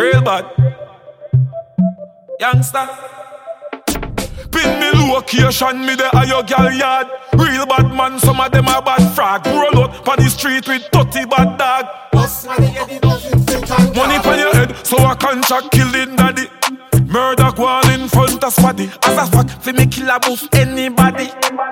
Real bad. Youngster. Pin me location, me the higher gal yard. Real bad man, some of them are bad frag. Roll out on the street with 30 bad dog. Money on your head, so I contract killing daddy. Murder go on in front of squaddy. As a fact, fi me kill a boof anybody.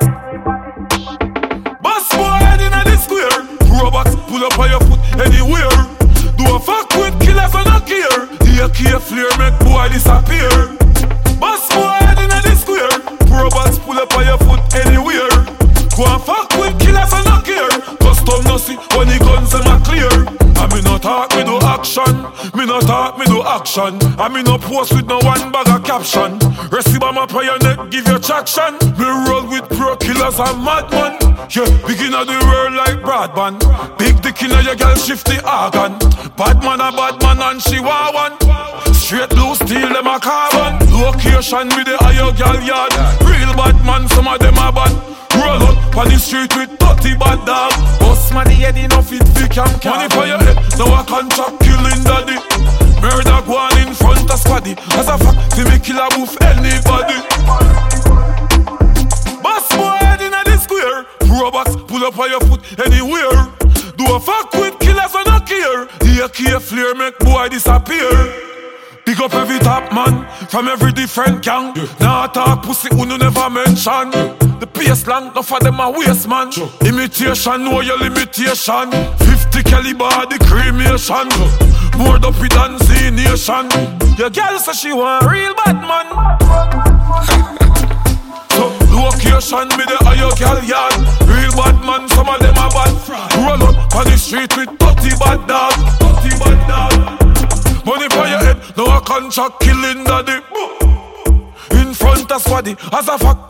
Boss boy head inna the square. Robots pull up on your foot anywhere. Do a fuck with killers and not care. The AK flare make boy disappear. Boss boy head inna the square. Robots pull up on your foot anywhere. Go and fuck with killers and not care. Custom no see when the guns them are clear. I me no talk, me do action. Me no talk, me do action. I me no post with no one bag of caption. Receive on my prayer neck, give you traction. Me roll with pro killers and madman. Yeah, begin of the world like broadband. Big dick inna your girl shift the organ. Bad man and she want one. Straight blue steel them a carbon. Location with the higher girl yard. Real bad man, some of them are bad. Roll out on the street with 30 bad dog. Bust my head enough it big and money for your head. Now I contract killing daddy. Murder go on in front of squaddy. As a fact, fi me kill a move anybody. Boss boy head inna the square. Robots pull up on your foot anywhere. Do a fuck with killers and not care. The AK flare make boy disappear. Big up every top man from every different gang. Nah talk pussy who no never mention. The pace long, enough of them a waste man. Imitation, know your limitation. 50 caliber, the cremation. More dopey than Z Nation. Your girl say she want real bad man. So location me the higher girl yard. Real bad man, some of them are bad. Roll up on the street with 30 bad dog. 30 bad dog. Money for your head, now a contract killing daddy. In front of squaddy, as a fact.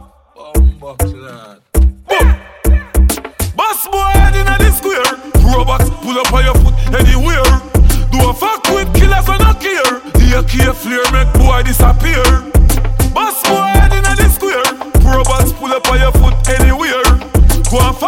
Boss boy head inna the square. Robots pull up on your foot anywhere. Do a fuck with killers and not care. The AK flare make boy disappear. Boss boy head inna the square. Robots pull up on your foot anywhere. Go and